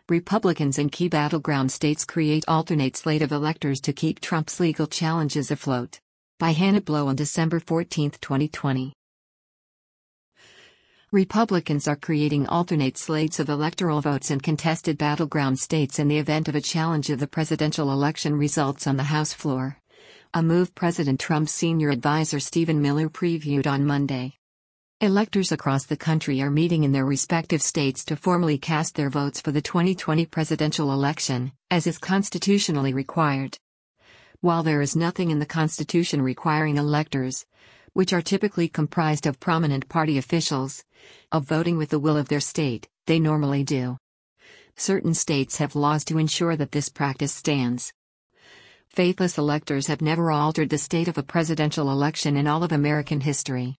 Republicans in key battleground states create alternate slate of electors to keep Trump's legal challenges afloat. By Hannah Blow on December 14, 2020. Republicans are creating alternate slates of electoral votes in contested battleground states in the event of a challenge of the presidential election results on the House floor. A move President Trump's senior advisor Stephen Miller previewed on Monday. Electors across the country are meeting in their respective states to formally cast their votes for the 2020 presidential election, as is constitutionally required. While there is nothing in the Constitution requiring electors, which are typically comprised of prominent party officials, of voting with the will of their state, they normally do. Certain states have laws to ensure that this practice stands. Faithless electors have never altered the state of a presidential election in all of American history.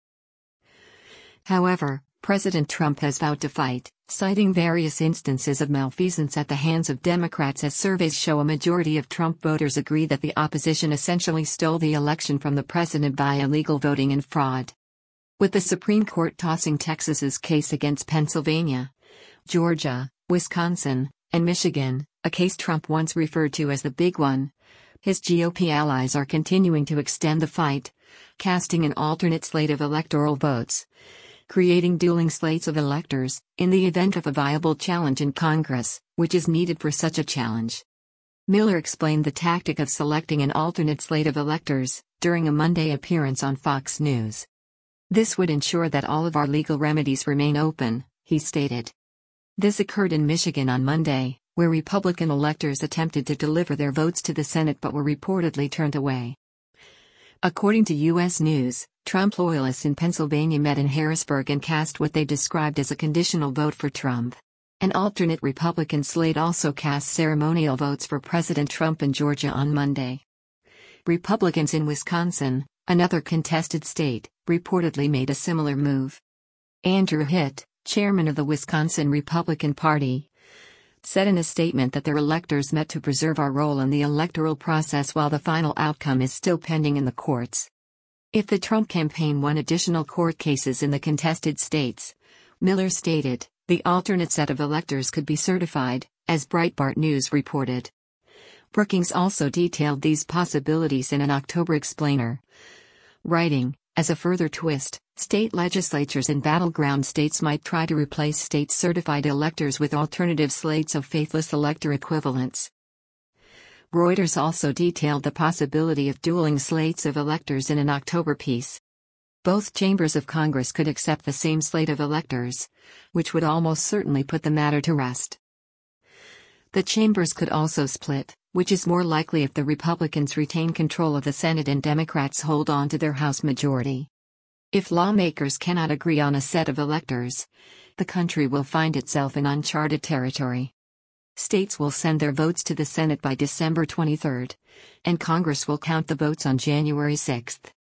However, President Trump has vowed to fight, citing various instances of malfeasance at the hands of Democrats as surveys show a majority of Trump voters agree that the opposition essentially stole the election from the president by illegal voting and fraud. With the Supreme Court tossing Texas's case against Pennsylvania, Georgia, Wisconsin, and Michigan, a case Trump once referred to as the big one, his GOP allies are continuing to extend the fight, casting an alternate slate of electoral votes, creating dueling slates of electors, in the event of a viable challenge in Congress, which is needed for such a challenge. Miller explained the tactic of selecting an alternate slate of electors, during a Monday appearance on Fox News. This would ensure that all of our legal remedies remain open, he stated. This occurred in Michigan on Monday, where Republican electors attempted to deliver their votes to the Senate but were reportedly turned away. According to U.S. News, Trump loyalists in Pennsylvania met in Harrisburg and cast what they described as a conditional vote for Trump. An alternate Republican slate also cast ceremonial votes for President Trump in Georgia on Monday. Republicans in Wisconsin, another contested state, reportedly made a similar move. Andrew Hitt, chairman of the Wisconsin Republican Party, said in a statement that their electors met to preserve our role in the electoral process while the final outcome is still pending in the courts. If the Trump campaign won additional court cases in the contested states, Miller stated, the alternate set of electors could be certified, as Breitbart News reported. Brookings also detailed these possibilities in an October explainer, writing, as a further twist, state legislatures in battleground states might try to replace state-certified electors with alternative slates of faithless elector equivalents. Reuters also detailed the possibility of dueling slates of electors in an October piece. Both chambers of Congress could accept the same slate of electors, which would almost certainly put the matter to rest. The chambers could also split, which is more likely if the Republicans retain control of the Senate and Democrats hold on to their House majority. If lawmakers cannot agree on a set of electors, the country will find itself in uncharted territory. States will send their votes to the Senate by December 23, and Congress will count the votes on January 6.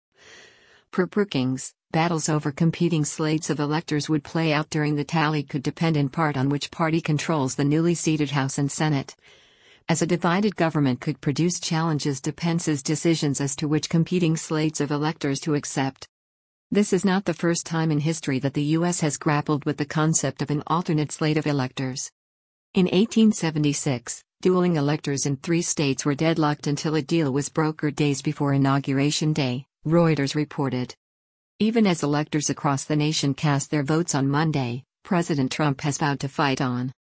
Per Brookings, battles over competing slates of electors would play out during the tally could depend in part on which party controls the newly seated House and Senate, as a divided government could produce challenges to Pence's decisions as to which competing slates of electors to accept. This is not the first time in history that the U.S. has grappled with the concept of an alternate slate of electors. In 1876, dueling electors in 3 states were deadlocked until a deal was brokered days before Inauguration Day, Reuters reported. Even as electors across the nation cast their votes on Monday, President Trump has vowed to fight on.